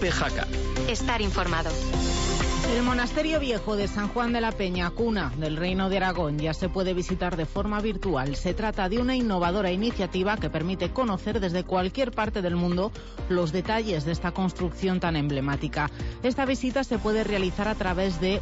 COPE Jaca. Estar informado. El Monasterio Viejo de San Juan de la Peña, cuna del Reino de Aragón, ya se puede visitar de forma virtual. Se trata de una innovadora iniciativa que permite conocer desde cualquier parte del mundo los detalles de esta construcción tan emblemática. Esta visita se puede realizar a través de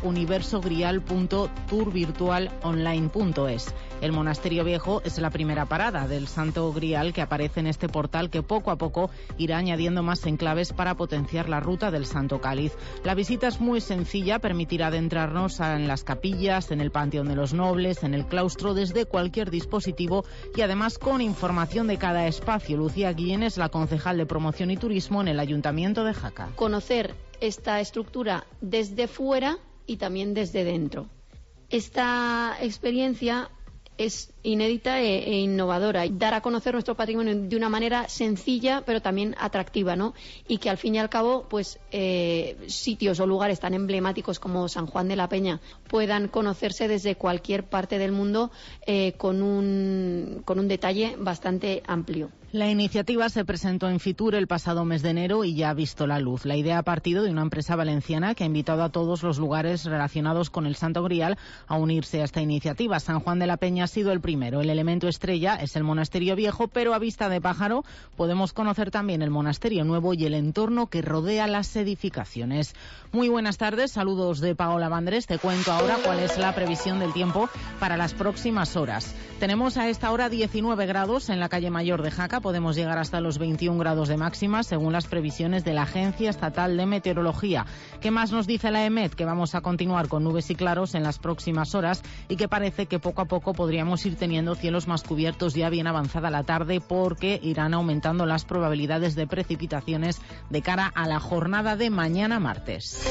universogrial.tourvirtualonline.es. El Monasterio Viejo es la primera parada del Santo Grial que aparece en este portal, que poco a poco irá añadiendo más enclaves para potenciar la ruta del Santo Cáliz. La visita es muy sencilla, permitirá adentrarnos en las capillas, en el Panteón de los Nobles, en el claustro, desde cualquier dispositivo y además con información de cada espacio. Lucía Guillén es la concejal de Promoción y Turismo en el Ayuntamiento de Jaca. Conocer esta estructura desde fuera y también desde dentro. Esta experiencia es inédita e innovadora. Dar a conocer nuestro patrimonio de una manera sencilla pero también atractiva, ¿no? Y que al fin y al cabo, pues sitios o lugares tan emblemáticos como San Juan de la Peña puedan conocerse desde cualquier parte del mundo con un detalle bastante amplio. La iniciativa se presentó en Fitur el pasado mes de enero y ya ha visto la luz. La idea ha partido de una empresa valenciana que ha invitado a todos los lugares relacionados con el Santo Grial a unirse a esta iniciativa. San Juan de la Peña ha sido el primero. El elemento estrella es el Monasterio Viejo, pero a vista de pájaro podemos conocer también el Monasterio Nuevo y el entorno que rodea las edificaciones. Muy buenas tardes, saludos de Paola Vandrés. Te cuento ahora cuál es la previsión del tiempo para las próximas horas. Tenemos a esta hora 19 grados en la calle Mayor de Jaca. Podemos llegar hasta los 21 grados de máxima según las previsiones de la Agencia Estatal de Meteorología. ¿Qué más nos dice la EMET? Que vamos a continuar con nubes y claros en las próximas horas y que parece que poco a poco podríamos ir teniendo cielos más cubiertos ya bien avanzada la tarde, porque irán aumentando las probabilidades de precipitaciones de cara a la jornada de mañana martes.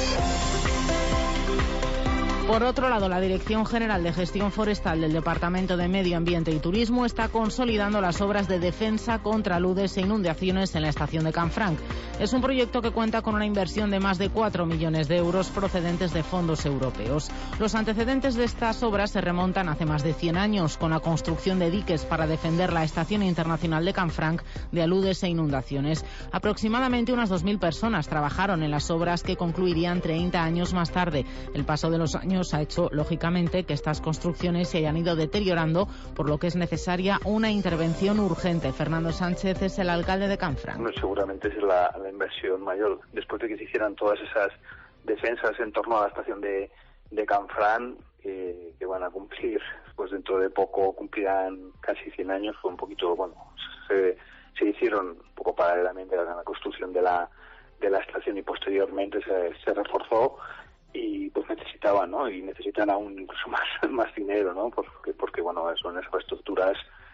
Por otro lado, la Dirección General de Gestión Forestal del Departamento de Medio Ambiente y Turismo está consolidando las obras de defensa contra aludes e inundaciones en la estación de Canfranc. Es un proyecto que cuenta con una inversión de más de 4 millones de euros procedentes de fondos europeos. Los antecedentes de estas obras se remontan hace más de 100 años, con la construcción de diques para defender la Estación Internacional de Canfranc de aludes e inundaciones. Aproximadamente unas 2.000 personas trabajaron en las obras, que concluirían 30 años más tarde. El paso de los años ha hecho, lógicamente, que estas construcciones se hayan ido deteriorando, por lo que es necesaria una intervención urgente. Fernando Sánchez es el alcalde de Canfranc. Seguramente es la inversión mayor. Después de que se hicieran todas esas defensas en torno a la estación de Canfranc, que van a cumplir, pues dentro de poco cumplirán casi 100 años, fue un poquito, se hicieron un poco paralelamente a la construcción de la estación y posteriormente se reforzó. Y pues necesitaban, ¿no? Y necesitan aún incluso más dinero, ¿no? Porque son infraestructuras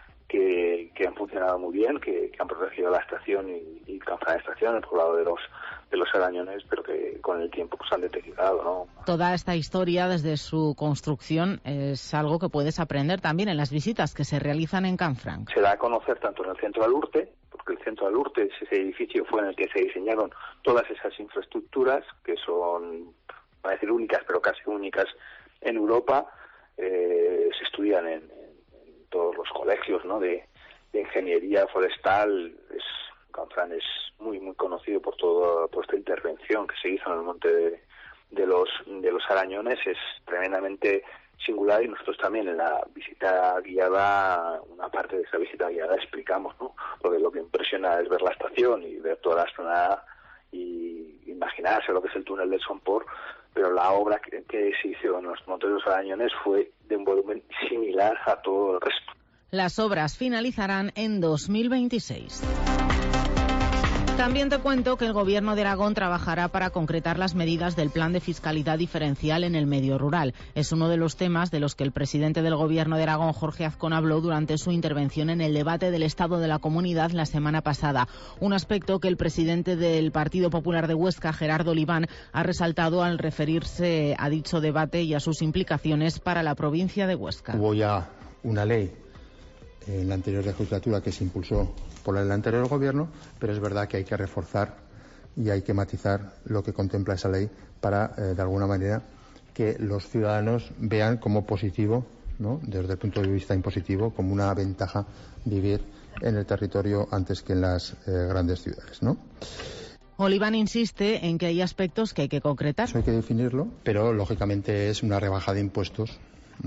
que han funcionado muy bien, que han protegido la estación y Canfranc Estación, el poblado de los arañones, pero que con el tiempo pues han deteriorado, ¿no? Toda esta historia desde su construcción es algo que puedes aprender también en las visitas que se realizan en Canfranc. Se da a conocer tanto en el Centro Alurte, porque el Centro Alurte, ese edificio fue en el que se diseñaron todas esas infraestructuras, que son, a decir únicas, pero casi únicas en Europa. Se estudian en todos los colegios, ¿no? de ingeniería forestal. Canfranc es muy muy conocido por esta intervención que se hizo en el monte de los arañones. Es tremendamente singular, y nosotros también en la visita guiada, una parte de esa visita guiada explicamos, ¿no? Porque lo que impresiona es ver la estación y ver toda la esplanada y imaginarse lo que es el túnel del Somport, pero la obra que se hizo en los Montes de los Arañones fue de un volumen similar a todo el resto. Las obras finalizarán en 2026. También te cuento que el Gobierno de Aragón trabajará para concretar las medidas del Plan de Fiscalidad Diferencial en el medio rural. Es uno de los temas de los que el presidente del Gobierno de Aragón, Jorge Azcón, habló durante su intervención en el debate del Estado de la Comunidad la semana pasada. Un aspecto que el presidente del Partido Popular de Huesca, Gerardo Oliván, ha resaltado al referirse a dicho debate y a sus implicaciones para la provincia de Huesca. Hubo ya una ley en la anterior legislatura que se impulsó por el anterior gobierno, pero es verdad que hay que reforzar y hay que matizar lo que contempla esa ley para, de alguna manera, que los ciudadanos vean como positivo, ¿no?, desde el punto de vista impositivo, como una ventaja vivir en el territorio antes que en las grandes ciudades, ¿no? Oliván insiste en que hay aspectos que hay que concretar. Eso hay que definirlo, pero lógicamente es una rebaja de impuestos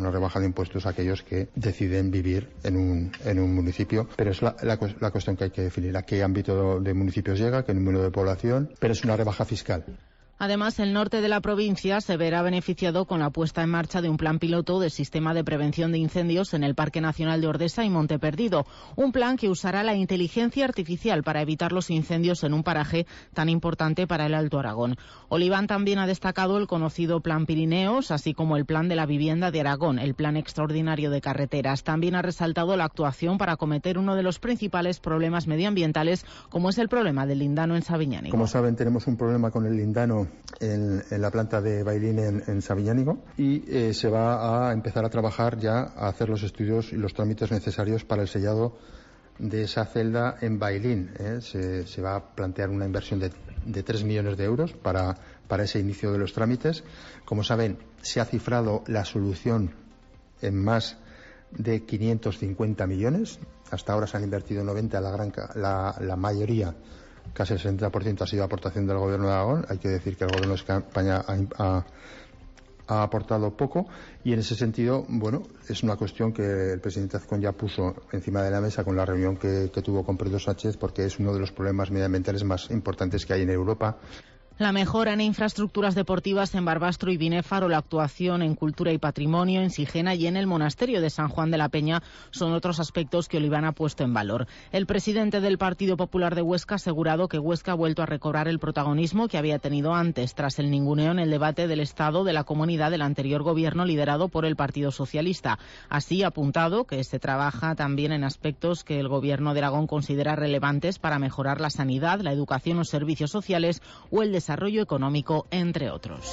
a aquellos que deciden vivir en un municipio, pero es la cuestión que hay que definir, a qué ámbito de municipios llega, qué número de población, pero es una rebaja fiscal. Además, el norte de la provincia se verá beneficiado con la puesta en marcha de un plan piloto de sistema de prevención de incendios en el Parque Nacional de Ordesa y Monte Perdido. Un plan que usará la inteligencia artificial para evitar los incendios en un paraje tan importante para el Alto Aragón. Oliván también ha destacado el conocido Plan Pirineos, así como el Plan de la Vivienda de Aragón, el Plan Extraordinario de Carreteras. También ha resaltado la actuación para acometer uno de los principales problemas medioambientales, como es el problema del lindano en Sabiñánigo. Como saben, tenemos un problema con el lindano en la planta de Bailín en Sabiñánigo y se va a empezar a trabajar ya, a hacer los estudios y los trámites necesarios para el sellado de esa celda en Bailín. Se va a plantear una inversión de 3 millones de euros para ese inicio de los trámites. Como saben, se ha cifrado la solución en más de 550 millones. Hasta ahora se han invertido 90, la mayoría, casi el 60% ha sido aportación del Gobierno de Aragón. Hay que decir que el Gobierno de España ha aportado poco y en ese sentido, bueno, es una cuestión que el presidente Azcón ya puso encima de la mesa con la reunión que tuvo con Pedro Sánchez, porque es uno de los problemas medioambientales más importantes que hay en Europa. La mejora en infraestructuras deportivas en Barbastro y Binéfaro, la actuación en cultura y patrimonio en Sigena y en el monasterio de San Juan de la Peña son otros aspectos que Oliván ha puesto en valor. El presidente del Partido Popular de Huesca ha asegurado que Huesca ha vuelto a recobrar el protagonismo que había tenido antes, tras el ninguneo en el debate del estado de la comunidad del anterior gobierno liderado por el Partido Socialista. Así ha apuntado que se trabaja también en aspectos que el gobierno de Aragón considera relevantes para mejorar la sanidad, la educación, los servicios sociales o el desarrollo económico, entre otros.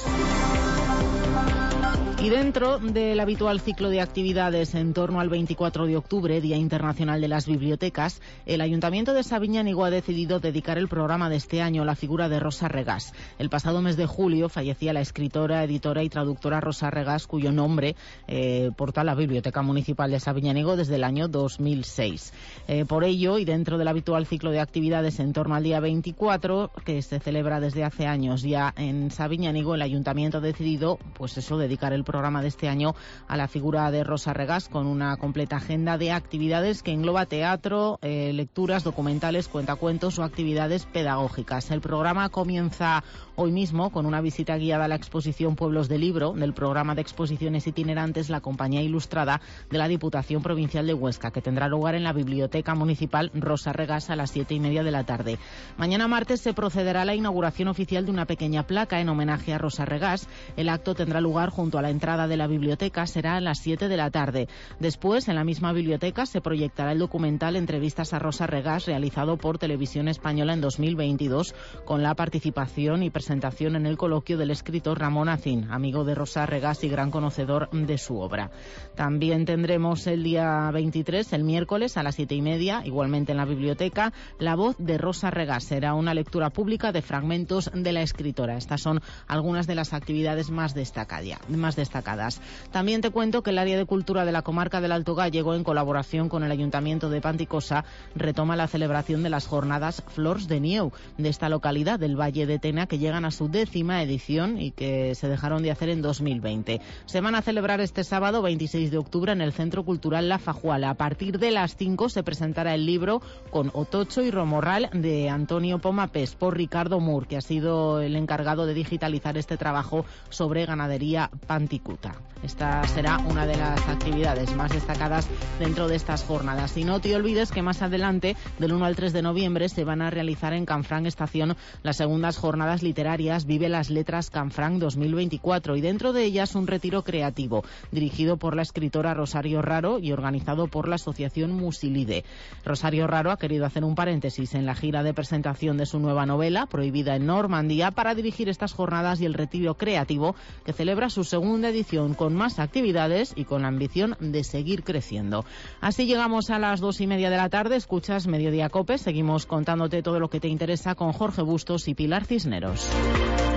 Y dentro del habitual ciclo de actividades en torno al 24 de octubre, Día Internacional de las Bibliotecas, el Ayuntamiento de Sabiñánigo ha decidido dedicar el programa de este año a la figura de Rosa Regás. El pasado mes de julio fallecía la escritora, editora y traductora Rosa Regás, cuyo nombre porta la Biblioteca Municipal de Sabiñánigo desde el año 2006. Por ello, y dentro del habitual ciclo de actividades en torno al día 24, que se celebra desde hace años ya en Sabiñánigo, el Ayuntamiento ha decidido, dedicar el programa de este año a la figura de Rosa Regás, con una completa agenda de actividades que engloba teatro, lecturas, documentales, cuentacuentos o actividades pedagógicas. El programa comienza hoy mismo con una visita guiada a la exposición Pueblos de Libro del programa de exposiciones itinerantes La Compañía Ilustrada de la Diputación Provincial de Huesca, que tendrá lugar en la Biblioteca Municipal Rosa Regás a las 7:30 de la tarde. Mañana martes se procederá a la inauguración oficial de una pequeña placa en homenaje a Rosa Regás. El acto tendrá lugar junto a la entrada de la biblioteca, será a las 7 de la tarde. Después, en la misma biblioteca, se proyectará el documental Entrevistas a Rosa Regás, realizado por Televisión Española en 2022, con la participación y presentación en el coloquio del escritor Ramón Acín, amigo de Rosa Regás y gran conocedor de su obra. También tendremos el día 23, el miércoles, a las 7:30, igualmente en la biblioteca, La voz de Rosa Regás. Será una lectura pública de fragmentos de la escritora. Estas son algunas de las actividades más destacadas. También te cuento que el área de cultura de la comarca del Alto Gállego, en colaboración con el Ayuntamiento de Panticosa, retoma la celebración de las jornadas Flors de Nieu de esta localidad del Valle de Tena, que llegan a su 10ª edición y que se dejaron de hacer en 2020. Se van a celebrar este sábado 26 de octubre en el Centro Cultural La Fajuala. A partir de las 5 se presentará el libro Con Otocho y Romorral de Antonio Pomapés por Ricardo Mur, que ha sido el encargado de digitalizar este trabajo sobre ganadería panticuta. Esta será una de las actividades más destacadas dentro de estas jornadas. Y no te olvides que más adelante, del 1 al 3 de noviembre, se van a realizar en Canfranc Estación las segundas jornadas literarias Vive las Letras Canfranc 2024, y dentro de ellas un retiro creativo dirigido por la escritora Rosario Raro y organizado por la asociación Musilide. Rosario Raro ha querido hacer un paréntesis en la gira de presentación de su nueva novela, Prohibida en Normandía, para dirigir estas jornadas y el retiro creativo, que celebra su segunda edición con más actividades y con la ambición de seguir creciendo. Así llegamos a las 2:30 de la tarde. Escuchas Mediodía Cope. Seguimos contándote todo lo que te interesa con Jorge Bustos y Pilar Cisneros.